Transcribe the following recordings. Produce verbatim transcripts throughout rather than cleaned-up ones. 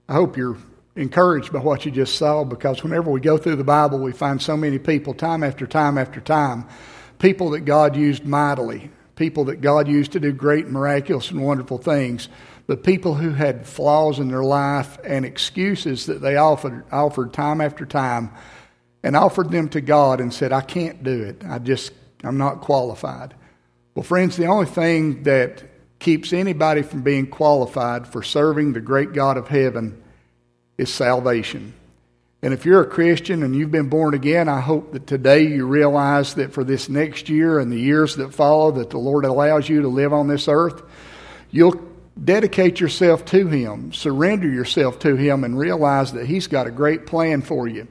I hope you're encouraged by what you just saw, because whenever we go through the Bible, we find so many people, time after time after time, people that God used mightily, people that God used to do great, miraculous, and wonderful things, but people who had flaws in their life and excuses that they offered, offered time after time, and offered them to God and said, I can't do it. I just, I'm not qualified. Well, friends, the only thing that keeps anybody from being qualified for serving the great God of heaven is salvation. And if you're a Christian and you've been born again, I hope that today you realize that for this next year and the years that follow that the Lord allows you to live on this earth, you'll dedicate yourself to Him, surrender yourself to Him, and realize that He's got a great plan for you.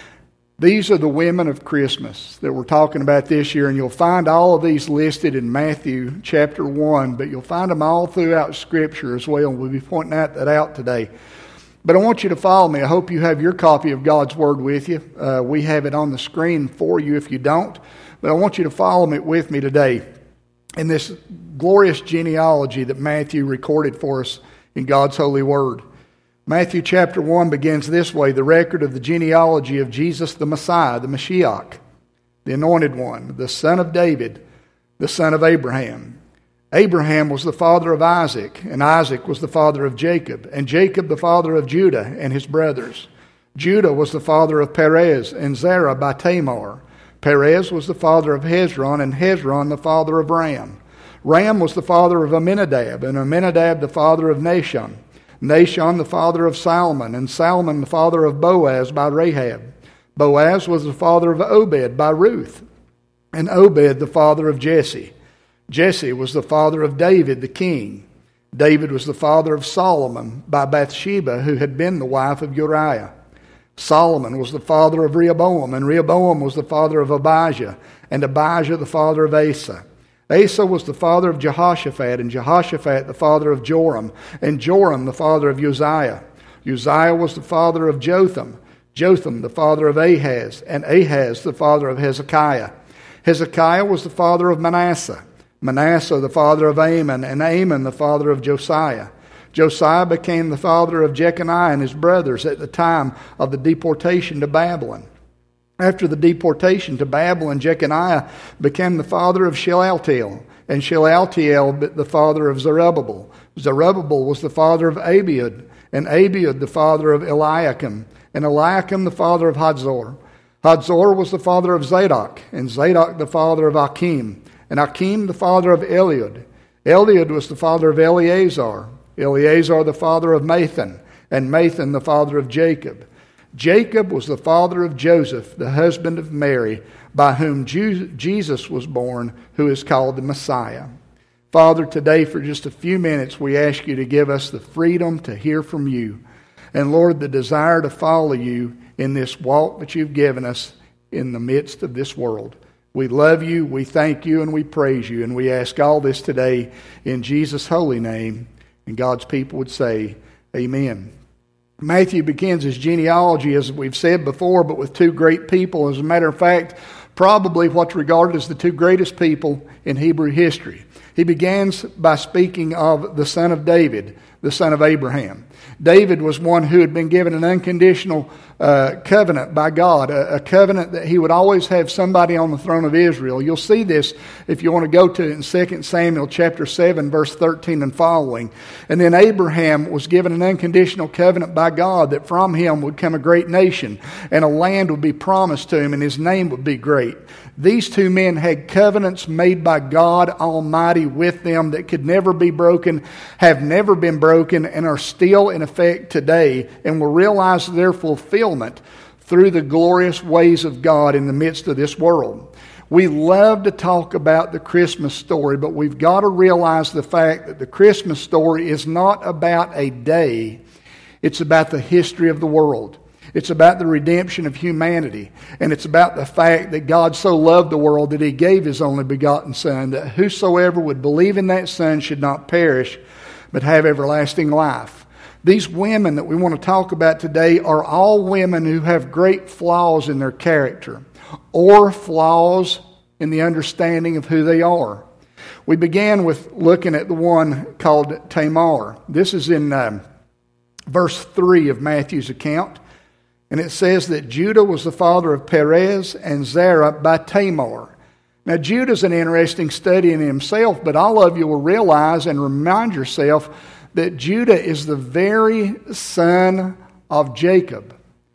These are the women of Christmas that we're talking about this year, and you'll find all of these listed in Matthew chapter one, but you'll find them all throughout Scripture as well. We'll be pointing that, that out today. But I want you to follow me. I hope you have your copy of God's Word with you. Uh, we have it on the screen for you if you don't. But I want you to follow me with me today in this glorious genealogy that Matthew recorded for us in God's holy Word. Matthew chapter one begins this way: the record of the genealogy of Jesus the Messiah, the Mashiach, the Anointed One, the son of David, the son of Abraham. Abraham was the father of Isaac, and Isaac was the father of Jacob, and Jacob the father of Judah and his brothers. Judah was the father of Perez and Zerah by Tamar. Perez was the father of Hezron, and Hezron the father of Ram. Ram was the father of Amminadab, and Amminadab the father of Nahshon. Nahshon the father of Salmon, and Salmon the father of Boaz by Rahab. Boaz was the father of Obed by Ruth, and Obed the father of Jesse. Jesse was the father of David the king. David was the father of Solomon by Bathsheba, who had been the wife of Uriah. Solomon was the father of Rehoboam, and Rehoboam was the father of Abijah, and Abijah the father of Asa. Asa was the father of Jehoshaphat, and Jehoshaphat the father of Joram, and Joram the father of Uzziah. Uzziah was the father of Jotham, Jotham the father of Ahaz, and Ahaz the father of Hezekiah. Hezekiah was the father of Manasseh, Manasseh the father of Amon, and Amon the father of Josiah. Josiah became the father of Jeconiah and his brothers at the time of the deportation to Babylon. After the deportation to Babylon, Jeconiah became the father of Shealtiel, and Shealtiel the father of Zerubbabel. Zerubbabel was the father of Abiud, and Abiud the father of Eliakim, and Eliakim the father of Hadzor. Hadzor was the father of Zadok, and Zadok the father of Achim, and Achim the father of Eliud. Eliud was the father of Eleazar, Eleazar the father of Mathan, and Mathan the father of Jacob. Jacob was the father of Joseph, the husband of Mary, by whom Jesus was born, who is called the Messiah. Father, today for just a few minutes, we ask you to give us the freedom to hear from you. And Lord, the desire to follow you in this walk that you've given us in the midst of this world. We love you, we thank you, and we praise you. And we ask all this today in Jesus' holy name. And God's people would say, amen. Matthew begins his genealogy, as we've said before, but with two great people. As a matter of fact, probably what's regarded as the two greatest people in Hebrew history. He begins by speaking of the son of David, the son of Abraham. David was one who had been given an unconditional uh, covenant by God, a, a covenant that he would always have somebody on the throne of Israel. You'll see this if you want to go to it in Second Samuel chapter seven, verse thirteen and following. And then Abraham was given an unconditional covenant by God that from him would come a great nation, and a land would be promised to him, and his name would be great. These two men had covenants made by God Almighty with them that could never be broken, have never been broken, and are still in effect today, and will realize their fulfillment through the glorious ways of God in the midst of this world. We love to talk about the Christmas story, but we've got to realize the fact that the Christmas story is not about a day. It's about the history of the world. It's about the redemption of humanity. And it's about the fact that God so loved the world that He gave His only begotten Son, that whosoever would believe in that Son should not perish, but have everlasting life. These women that we want to talk about today are all women who have great flaws in their character, or flaws in the understanding of who they are. We began with looking at the one called Tamar. This is in um, verse three of Matthew's account. And it says that Judah was the father of Perez and Zerah by Tamar. Now, Judah's an interesting study in himself, but all of you will realize and remind yourself that Judah is the very son of Jacob,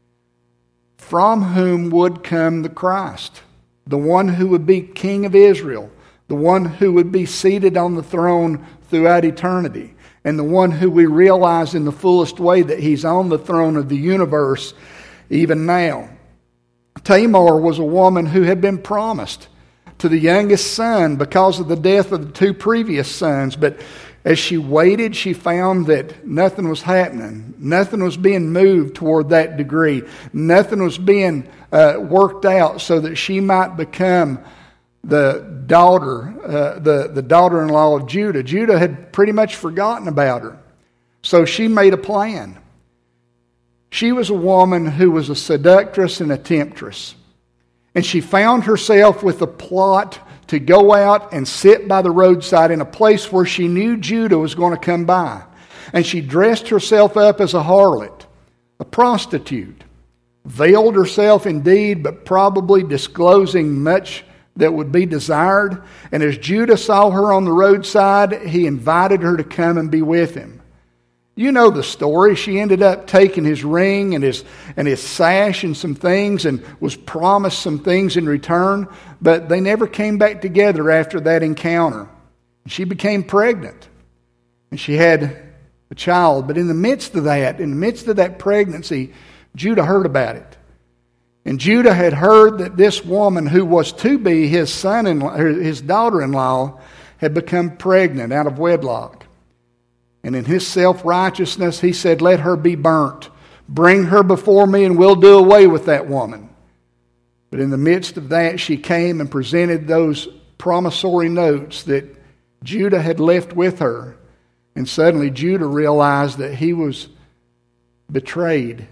from whom would come the Christ, the one who would be king of Israel, the one who would be seated on the throne throughout eternity, and the one who we realize in the fullest way that he's on the throne of the universe even now. Tamar was a woman who had been promised to the youngest son because of the death of the two previous sons, but as she waited, she found that nothing was happening. Nothing was being moved toward that degree. Nothing was being uh, worked out so that she might become the daughter, uh, the, the daughter-in-law of Judah. Judah had pretty much forgotten about her. So she made a plan. She was a woman who was a seductress and a temptress. And she found herself with a plot to go out and sit by the roadside in a place where she knew Judah was going to come by. And she dressed herself up as a harlot, a prostitute, veiled herself indeed, but probably disclosing much that would be desired. And as Judah saw her on the roadside, he invited her to come and be with him. You know the story. She ended up taking his ring and his and his sash and some things and was promised some things in return, but they never came back together after that encounter. She became pregnant and she had a child, but in the midst of that, in the midst of that pregnancy, Judah heard about it. And Judah had heard that this woman who was to be his son-in-law, his daughter-in-law, had become pregnant out of wedlock. And in his self-righteousness, he said, let her be burnt. Bring her before me and we'll do away with that woman. But in the midst of that, she came and presented those promissory notes that Judah had left with her. And suddenly Judah realized that he was betrayed,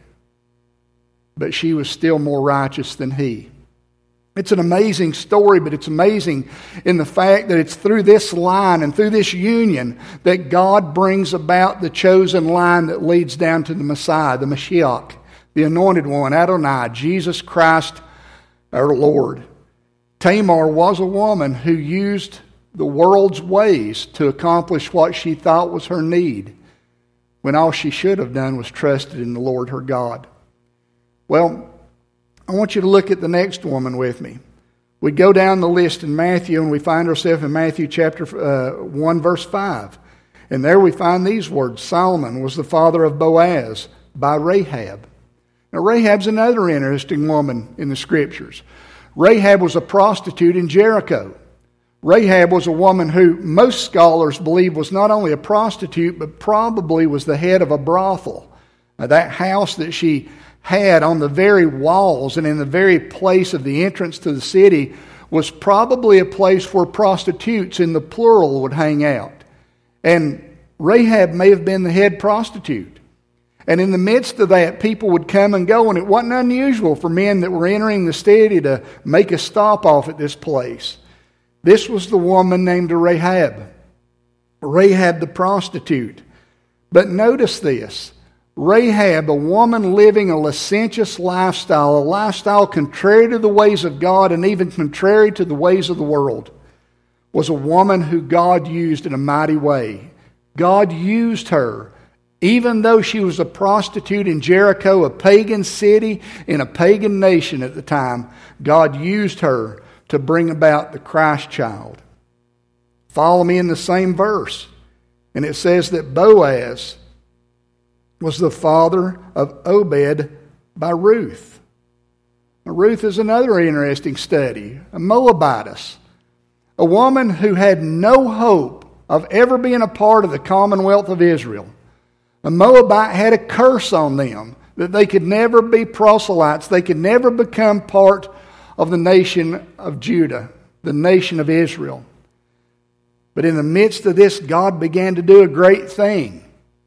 but she was still more righteous than he. It's an amazing story, but it's amazing in the fact that it's through this line and through this union that God brings about the chosen line that leads down to the Messiah, the Mashiach, the Anointed One, Adonai, Jesus Christ, our Lord. Tamar was a woman who used the world's ways to accomplish what she thought was her need, when all she should have done was trusted in the Lord her God. Well, I want you to look at the next woman with me. We go down the list in Matthew and we find ourselves in Matthew chapter uh, one, verse five. And there we find these words. Solomon was the father of Boaz by Rahab. Now Rahab's another interesting woman in the Scriptures. Rahab was a prostitute in Jericho. Rahab was a woman who most scholars believe was not only a prostitute, but probably was the head of a brothel. Now, that house that she had on the very walls and in the very place of the entrance to the city was probably a place where prostitutes in the plural would hang out. And Rahab may have been the head prostitute. And in the midst of that, people would come and go, and it wasn't unusual for men that were entering the city to make a stop off at this place. This was the woman named Rahab. Rahab the prostitute. But notice this. Rahab, a woman living a licentious lifestyle, a lifestyle contrary to the ways of God and even contrary to the ways of the world, was a woman who God used in a mighty way. God used her, even though she was a prostitute in Jericho, a pagan city in a pagan nation at the time. God used her to bring about the Christ child. Follow me in the same verse. And it says that Boaz was the father of Obed by Ruth. Now, Ruth is another interesting study, a Moabitess, a woman who had no hope of ever being a part of the commonwealth of Israel. A Moabite had a curse on them that they could never be proselytes, they could never become part of the nation of Judah, the nation of Israel. But in the midst of this, God began to do a great thing.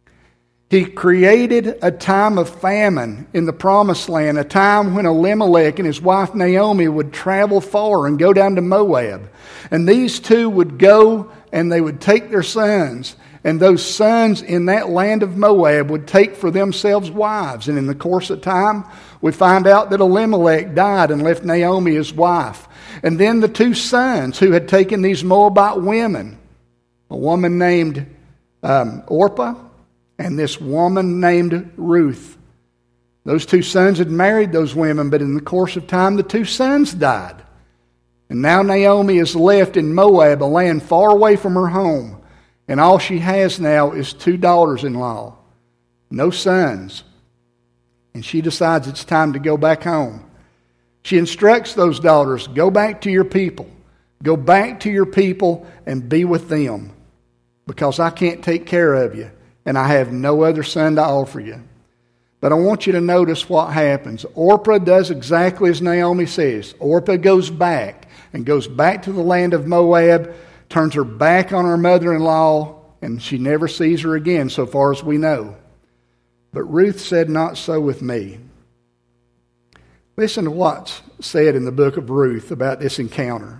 He created a time of famine in the Promised Land, a time when Elimelech and his wife Naomi would travel far and go down to Moab. And these two would go and they would take their sons And those sons in that land of Moab would take for themselves wives. And in the course of time, we find out that Elimelech died and left Naomi his wife. And then the two sons who had taken these Moabite women, a woman named um, Orpah and this woman named Ruth. Those two sons had married those women, but in the course of time, the two sons died. And now Naomi is left in Moab, a land far away from her home. And all she has now is two daughters-in-law, no sons. And she decides it's time to go back home. She instructs those daughters, go back to your people. Go back to your people and be with them, because I can't take care of you, and I have no other son to offer you. But I want you to notice what happens. Orpah does exactly as Naomi says. Orpah goes back and goes back to the land of Moab, turns her back on her mother-in-law, and she never sees her again, so far as we know. But Ruth said, not so with me. Listen to what's said in the book of Ruth about this encounter.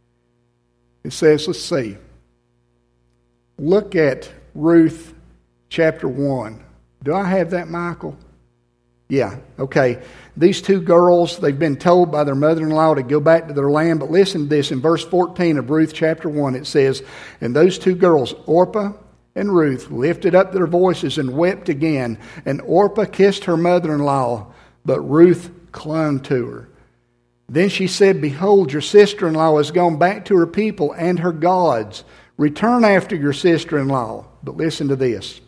It says, let's see. Look at Ruth chapter one. Do I have that, Michael? Yeah, okay. These two girls, they've been told by their mother-in-law to go back to their land. But listen to this. In verse fourteen of Ruth chapter one, it says, and those two girls, Orpah and Ruth, lifted up their voices and wept again. And Orpah kissed her mother-in-law, but Ruth clung to her. Then she said, behold, your sister-in-law has gone back to her people and her gods. Return after your sister-in-law. But listen to this.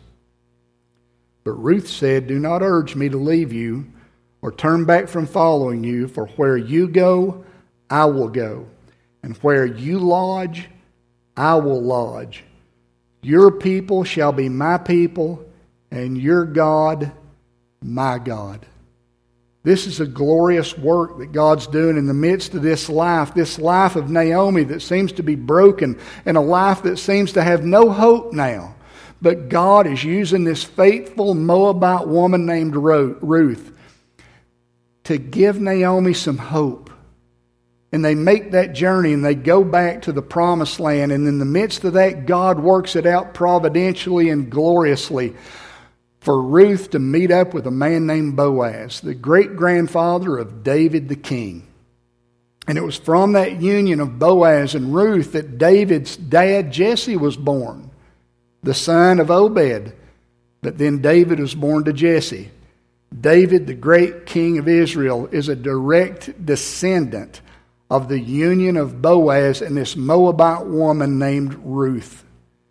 But Ruth said, do not urge me to leave you or turn back from following you, for where you go, I will go. And where you lodge, I will lodge. Your people shall be my people, and your God, my God. This is a glorious work that God's doing in the midst of this life, this life of Naomi that seems to be broken, and a life that seems to have no hope now. But God is using this faithful Moabite woman named Ruth to give Naomi some hope. And they make that journey and they go back to the promised land. And in the midst of that, God works it out providentially and gloriously for Ruth to meet up with a man named Boaz, the great-grandfather of David the king. And it was from that union of Boaz and Ruth that David's dad Jesse was born, the son of Obed. But then David was born to Jesse. David, the great king of Israel, is a direct descendant of the union of Boaz and this Moabite woman named Ruth.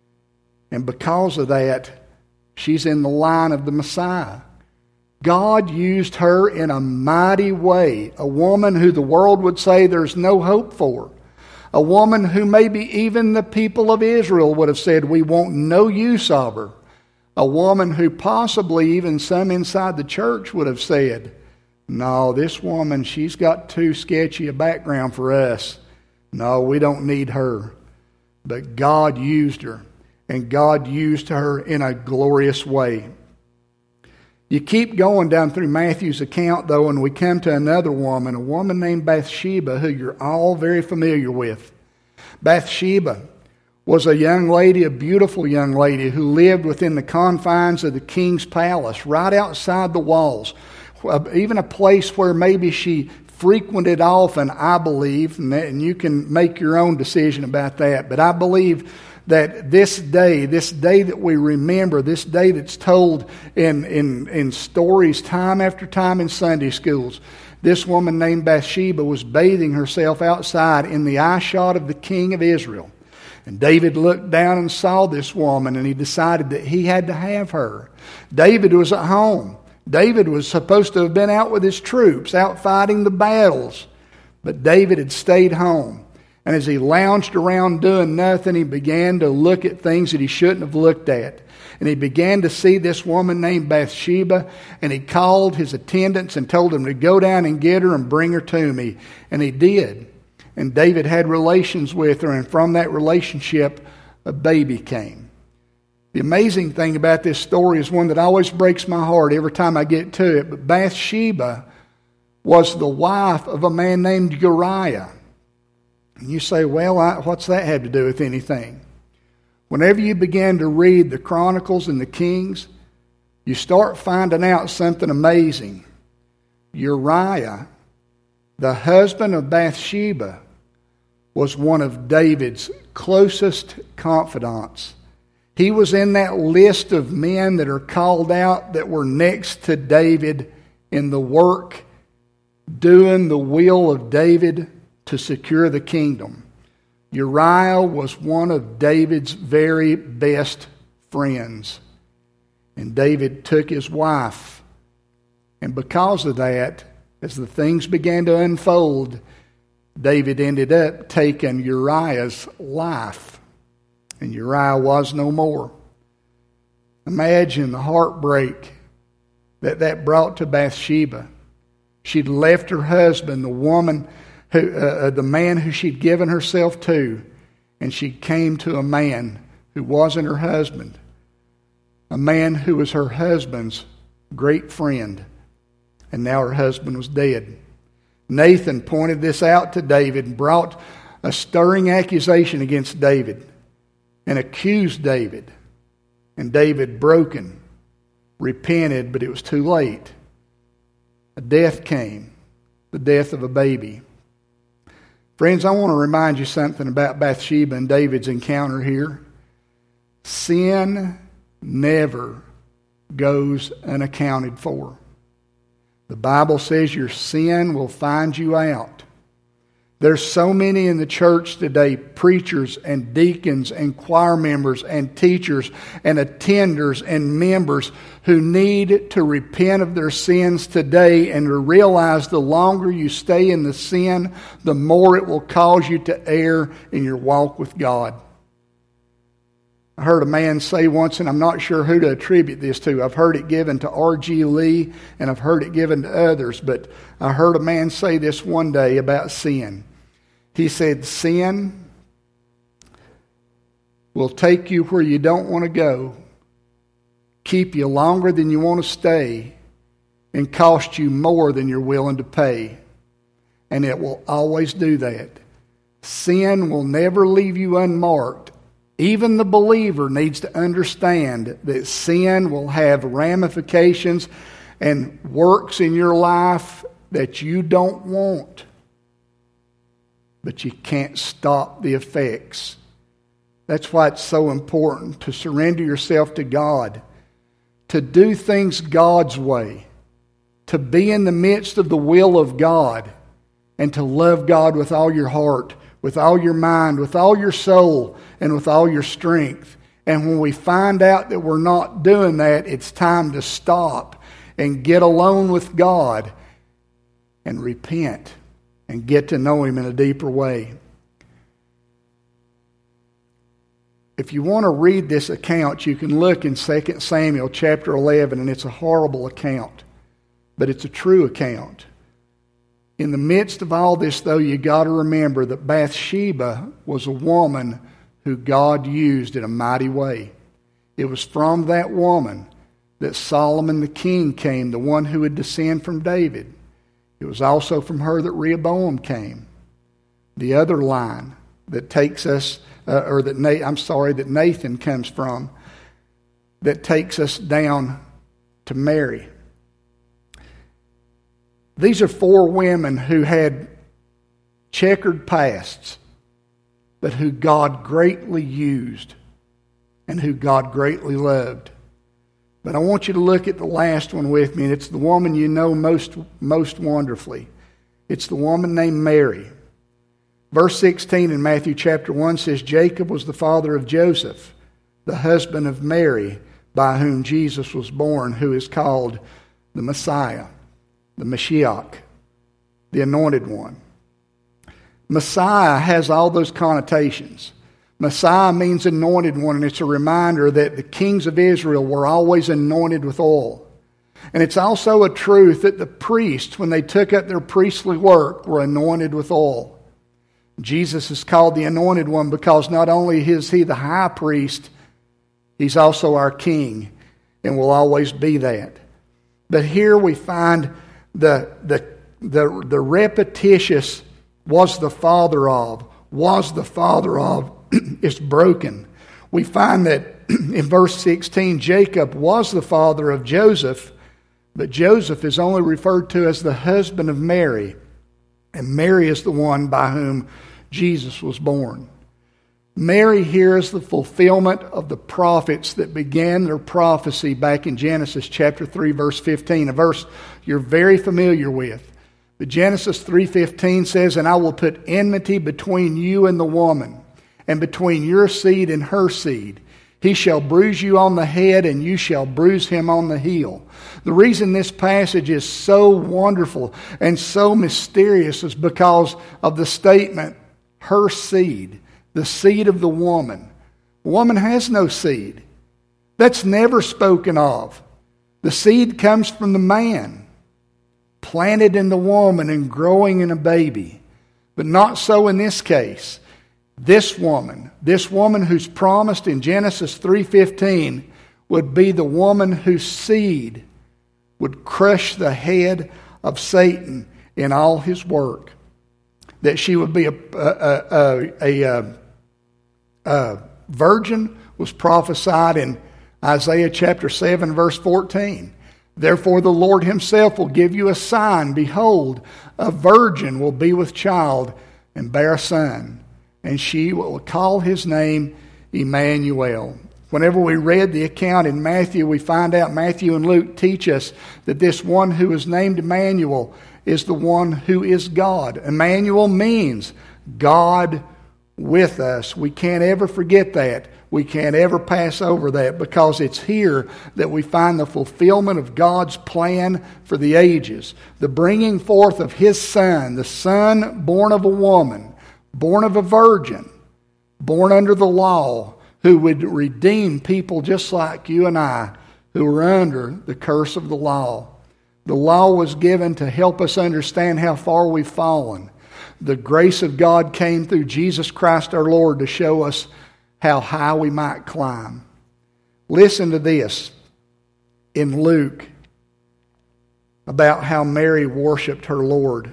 And because of that, she's in the line of the Messiah. God used her in a mighty way. A woman who the world would say there's no hope for. A woman who maybe even the people of Israel would have said we want no use of her. A woman who possibly even some inside the church would have said, no, this woman, she's got too sketchy a background for us. No, we don't need her. But God used her. And God used her in a glorious way. You keep going down through Matthew's account, though, and we come to another woman, a woman named Bathsheba, who you're all very familiar with. Bathsheba was a young lady, a beautiful young lady, who lived within the confines of the king's palace, right outside the walls. Even a place where maybe she frequented often, I believe, and you can make your own decision about that, but I believe that this day, this day that we remember, this day that's told in, in, in stories time after time in Sunday schools, this woman named Bathsheba was bathing herself outside in the eye shot of the king of Israel. And David looked down and saw this woman, and he decided that he had to have her. David was at home. David was supposed to have been out with his troops, out fighting the battles. But David had stayed home. And as he lounged around doing nothing, he began to look at things that he shouldn't have looked at. And he began to see this woman named Bathsheba, and he called his attendants and told them to go down and get her and bring her to me. And he did. And David had relations with her, and from that relationship, a baby came. The amazing thing about this story is one that always breaks my heart every time I get to it. But Bathsheba was the wife of a man named Uriah. And you say, well, I, what's that have to do with anything? Whenever you begin to read the Chronicles and the Kings, you start finding out something amazing. Uriah, the husband of Bathsheba, was one of David's closest confidants. He was in that list of men that are called out that were next to David in the work, doing the will of David to secure the kingdom. Uriah was one of David's very best friends. And David took his wife. And because of that, as the things began to unfold, David ended up taking Uriah's life. And Uriah was no more. Imagine the heartbreak that that brought to Bathsheba. She'd left her husband, the woman, who, uh, the man who she'd given herself to, and she came to a man who wasn't her husband, a man who was her husband's great friend, and now her husband was dead. Nathan pointed this out to David and brought a stirring accusation against David and accused David. And David, broken, repented, but it was too late. A death came, the death of a baby. Friends, I want to remind you something about Bathsheba and David's encounter here. Sin never goes unaccounted for. The Bible says your sin will find you out. There's so many in the church today, preachers and deacons and choir members and teachers and attenders and members who need to repent of their sins today and to realize the longer you stay in the sin, the more it will cause you to err in your walk with God. I heard a man say once, and I'm not sure who to attribute this to. I've heard it given to R G Lee, and I've heard it given to others, but I heard a man say this one day about sin. He said, sin will take you where you don't want to go, keep you longer than you want to stay, and cost you more than you're willing to pay. And it will always do that. Sin will never leave you unmarked. Even the believer needs to understand that sin will have ramifications and works in your life that you don't want. But you can't stop the effects. That's why it's so important to surrender yourself to God, to do things God's way, to be in the midst of the will of God, and to love God with all your heart, with all your mind, with all your soul, and with all your strength. And when we find out that we're not doing that, it's time to stop and get alone with God and repent and get to know Him in a deeper way. If you want to read this account, you can look in Second Samuel chapter eleven, and it's a horrible account, but it's a true account. In the midst of all this, though, you got to remember that Bathsheba was a woman who God used in a mighty way. It was from that woman that Solomon the king came, the one who would descend from David. It was also from her that Rehoboam came. The other line that takes us, uh, or that Na- I'm sorry, that Nathan comes from, that takes us down to Mary. These are four women who had checkered pasts, but who God greatly used and who God greatly loved. But I want you to look at the last one with me, and it's the woman you know most, most wonderfully. It's the woman named Mary. Verse sixteen in Matthew chapter one says, Jacob was the father of Joseph, the husband of Mary, by whom Jesus was born, who is called the Messiah, the Mashiach, the Anointed One. Messiah has all those connotations. Messiah means anointed one, and it's a reminder that the kings of Israel were always anointed with oil. And it's also a truth that the priests, when they took up their priestly work, were anointed with oil. Jesus is called the Anointed One because not only is He the high priest, He's also our King and will always be that. But here we find the, the, the, the repetitious was the father of, was the father of, is broken. We find that in verse sixteen, Jacob was the father of Joseph, but Joseph is only referred to as the husband of Mary, and Mary is the one by whom Jesus was born. Mary here is the fulfillment of the prophets that began their prophecy back in Genesis chapter three, verse fifteen, a verse you're very familiar with. But Genesis three fifteen says, "And I will put enmity between you and the woman, and between your seed and her seed. He shall bruise you on the head, and you shall bruise him on the heel." The reason this passage is so wonderful and so mysterious is because of the statement, her seed, the seed of the woman. The woman has no seed. That's never spoken of. The seed comes from the man, planted in the woman and growing in a baby. But not so in this case. This woman, this woman who's promised in Genesis three fifteen, would be the woman whose seed would crush the head of Satan in all his work. That she would be a, a, a, a, a, a virgin was prophesied in Isaiah chapter seven, verse fourteen. "Therefore the Lord himself will give you a sign. Behold, a virgin will be with child and bear a son, and she will call his name Emmanuel." Whenever we read the account in Matthew, we find out Matthew and Luke teach us that this one who is named Emmanuel is the one who is God. Emmanuel means God with us. We can't ever forget that. We can't ever pass over that, because it's here that we find the fulfillment of God's plan for the ages. The bringing forth of his Son, the Son born of a woman, born of a virgin, born under the law, who would redeem people just like you and I, who were under the curse of the law. The law was given to help us understand how far we've fallen. The grace of God came through Jesus Christ our Lord to show us how high we might climb. Listen to this in Luke about how Mary worshiped her Lord.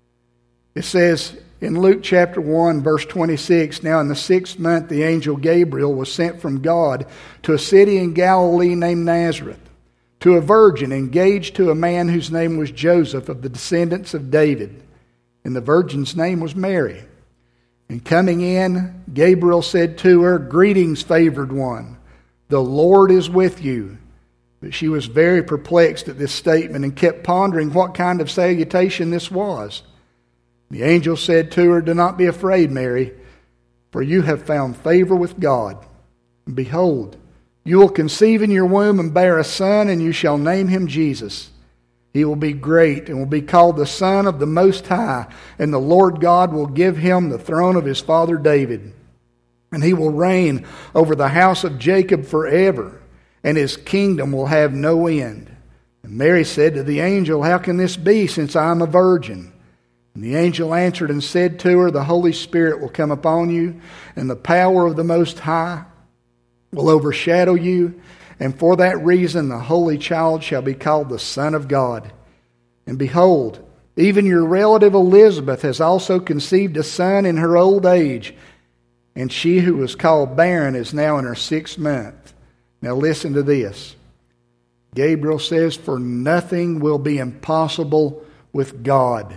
It says in Luke chapter one, verse twenty-six, "Now in the sixth month the angel Gabriel was sent from God to a city in Galilee named Nazareth, to a virgin engaged to a man whose name was Joseph, of the descendants of David. And the virgin's name was Mary. And coming in, Gabriel said to her, 'Greetings, favored one. The Lord is with you.' But she was very perplexed at this statement and kept pondering what kind of salutation this was. The angel said to her, 'Do not be afraid, Mary, for you have found favor with God. And behold, you will conceive in your womb and bear a son, and you shall name him Jesus. He will be great and will be called the Son of the Most High, and the Lord God will give him the throne of his father David. And he will reign over the house of Jacob forever, and his kingdom will have no end.' And Mary said to the angel, 'How can this be, since I am a virgin?' And the angel answered and said to her, 'The Holy Spirit will come upon you, and the power of the Most High will overshadow you. And for that reason the Holy Child shall be called the Son of God. And behold, even your relative Elizabeth has also conceived a son in her old age, and she who was called barren is now in her sixth month.' Now listen to this. Gabriel says, 'For nothing will be impossible with God.'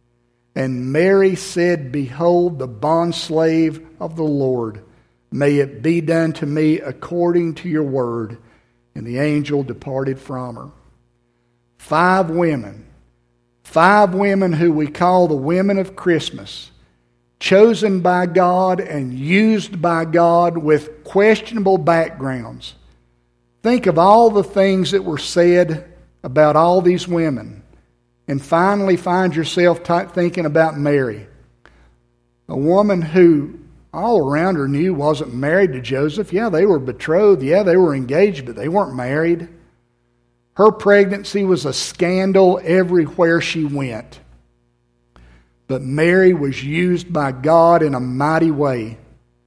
And Mary said, 'Behold, the bondslave of the Lord. May it be done to me according to your word.' And the angel departed from her." Five women, five women who we call the women of Christmas, chosen by God and used by God with questionable backgrounds. Think of all the things that were said about all these women, and finally find yourself t- thinking about Mary, a woman who all around her knew wasn't married to Joseph. Yeah, they were betrothed. Yeah, they were engaged, but they weren't married. Her pregnancy was a scandal everywhere she went. But Mary was used by God in a mighty way.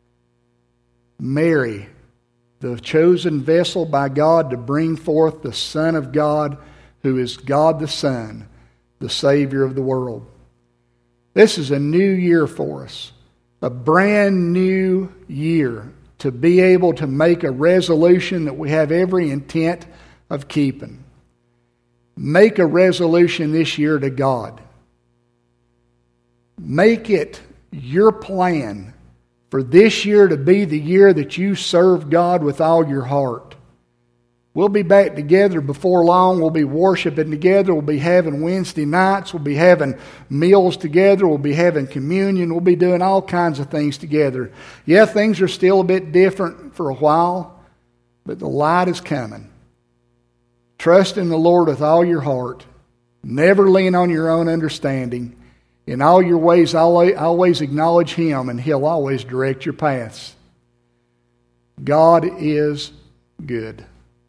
Mary, the chosen vessel by God to bring forth the Son of God, who is God the Son, the Savior of the world. This is a new year for us. A brand new year. to be able to make a resolution that we have every intent of keeping. Make a resolution this year to God. Make it your plan for this year to be the year that you serve God with all your heart. We'll be back together before long. We'll be worshiping together. We'll be having Wednesday nights. We'll be having meals together. We'll be having communion. We'll be doing all kinds of things together. Yeah, things are still a bit different for a while, but the light is coming. Trust in the Lord with all your heart. Never lean on your own understanding. In all your ways, always acknowledge Him, and He'll always direct your paths. God is good.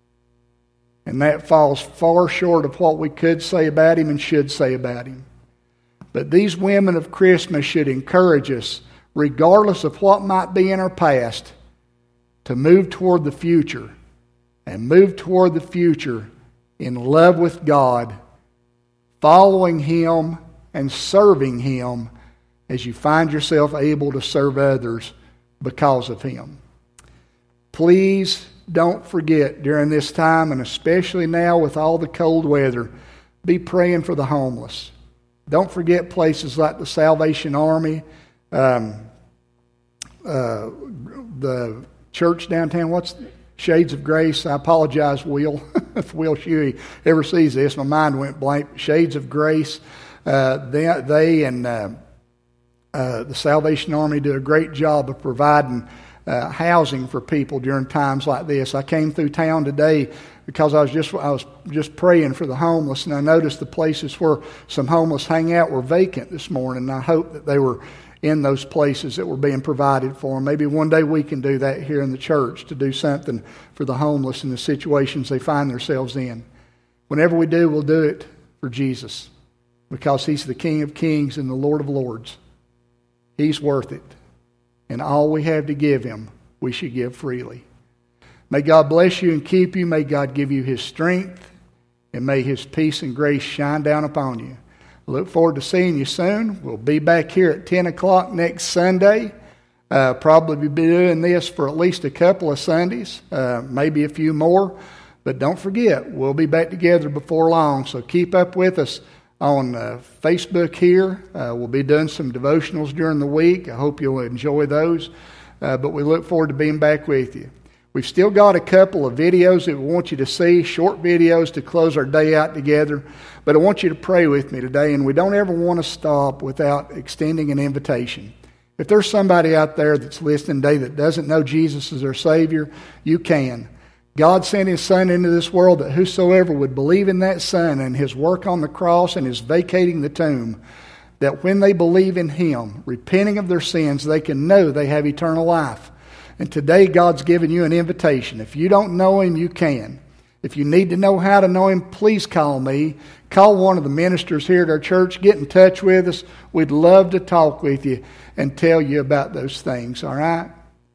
And that falls far short of what we could say about Him and should say about Him. But these women of Christmas should encourage us, regardless of what might be in our past, to move toward the future. And move toward the future in love with God, following Him and serving Him as you find yourself able to serve others because of Him. Please don't forget during this time, and especially now with all the cold weather, be praying for the homeless. Don't forget places like the Salvation Army, um, uh, the church downtown. What's Shades of Grace? I apologize, Will, if Will Shuey ever sees this. My mind went blank. Shades of Grace. Uh, they, they and uh, uh, the Salvation Army do a great job of providing Uh, housing for people during times like this. I came through town today because I was just I was just praying for the homeless, and I noticed the places where some homeless hang out were vacant this morning. And I hope that they were in those places that were being provided for them. Maybe one day we can do that here in the church, to do something for the homeless in the situations they find themselves in. Whenever we do, we'll do it for Jesus, because He's the King of Kings and the Lord of Lords. He's worth it. And all we have to give Him, we should give freely. May God bless you and keep you. May God give you His strength. And may His peace and grace shine down upon you. I look forward to seeing you soon. We'll be back here at ten o'clock next Sunday. Uh, probably be doing this for at least a couple of Sundays. Uh, maybe a few more. But don't forget, we'll be back together before long. So keep up with us on uh, Facebook here. Uh, we'll be doing some devotionals during the week. I hope you'll enjoy those. Uh, but we look forward to being back with you. We've still got a couple of videos that we want you to see, short videos to close our day out together. But I want you to pray with me today, and we don't ever want to stop without extending an invitation. If there's somebody out there that's listening today that doesn't know Jesus as their Savior, you can. God sent His Son into this world that whosoever would believe in that Son and His work on the cross and His vacating the tomb, that when they believe in Him, repenting of their sins, they can know they have eternal life. And today God's given you an invitation. If you don't know Him, you can. If you need to know how to know Him, please call me. Call one of the ministers here at our church. Get in touch with us. We'd love to talk with you and tell you about those things, all right?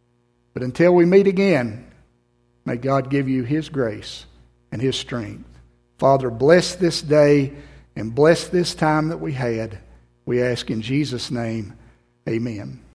But until we meet again, may God give you His grace and His strength. Father, bless this day and bless this time that we had. We ask in Jesus' name, amen.